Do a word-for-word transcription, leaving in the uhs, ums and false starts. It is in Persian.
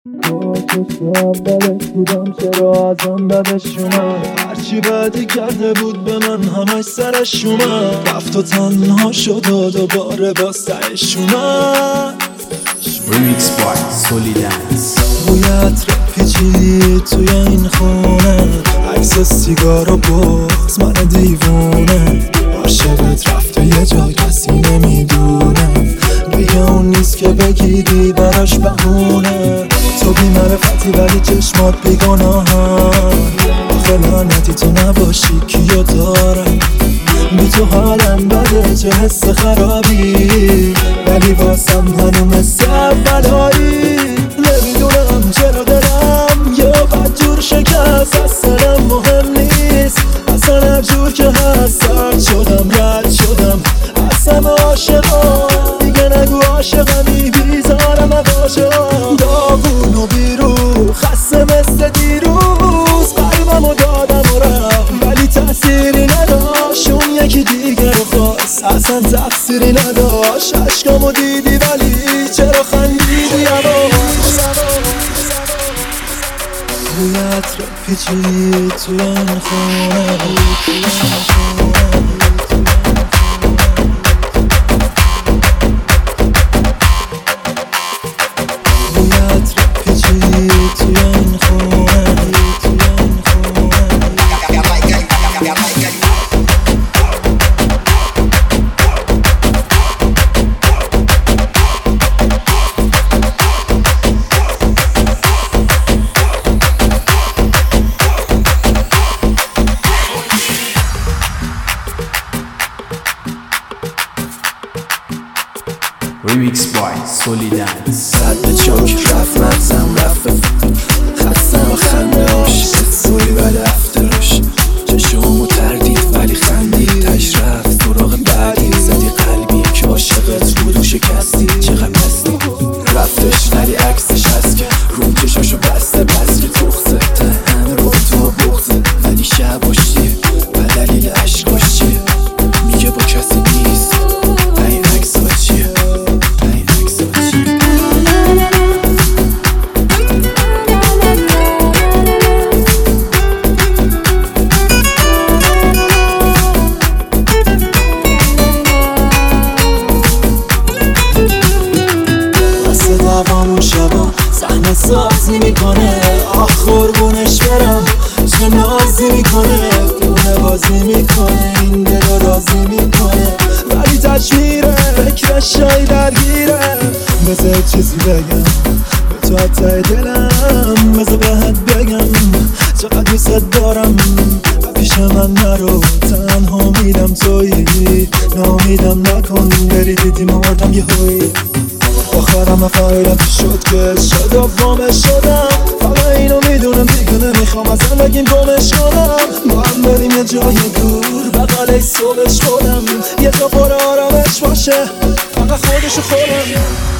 با تو تو اولش بودم چرا ازم بدش اومد؟ هرچی بدی کرده بود به من همش سرش اومد. رفت و تنها شد و دوباره با سرش اومد. ریمیکس بای سولیدنس. بوی عطر پیچید توی این خونه، عکس سیگار و بغض من دیوونه. عاشقت رفته یه جا کسی نمیدونه، دیگه اون نیست که بگیری براش بهونه. تو بی معرفتی ولی چشمات بیگناهن، آخه لعنتی تو نباشی کیو دارم. بی تو حالم بده چه حس خرابی، ولی واسم هنو مثل اولایی. نمیدونم چرا دلم یه بد جور شکست، اصلا مهم نیست، اصلا هر جور که هست سرد شدم رد شدم. اصلا عاشقم دیگه نگو عاشقمی، بیزارم عاشقم. داغون و بیرو خسته مثل دیروز، قلبمو دادم و رفت ولی تأثیری نداشت. اون یکی دیگه رو خواست اصلا تقصیری نداشت. عشقامو دیدی ولی چرا خندیدی یواش؟ بوی عطر پیچید توی این خونه، بوی عطر پیچید توی این خونه. ریمیکس بای سولیدنس. صد به چاک رفت مغزم رفت خستم و خنده هاش سوری و دفترش. چشمو تردید ولی خندید، تش رفت سراغ بعدی. زدی قلبی که عاشقت بود و شکستی، چقدر بستی رفتش ولی عکسش هست که روم چشاشو بسته. بس که تخته تهن رو تو بخته، ولی شب باشیه و دلیل عشقاش چیه؟ میگه با کسی نیست. این عکس ها چیه؟ دوامون شبا صحنه سازی میکنه، آخ قربونش برم چه نازی میکنه. دیونه بازی میکنه این دل رو راضی میکنه، ولی تش میره فکرش شای درگیره. بذار چیزی بگم به تو حتی دلم، بذار بهت بگم چقدر دوست دارم. و پیش من نرو تنها میدم تویی، نامیدم نکن بری دیدی مردم یه هوی. آخرم فایلم شد که شد و گمش شدم، فقط اینو میدونم دیگه نمیخوام از زندگیم گمش کنم. با هم بریم یه جای دور بقاله صبحش کنم، یه جا پر آرامش باشه فقط خودشو خودم.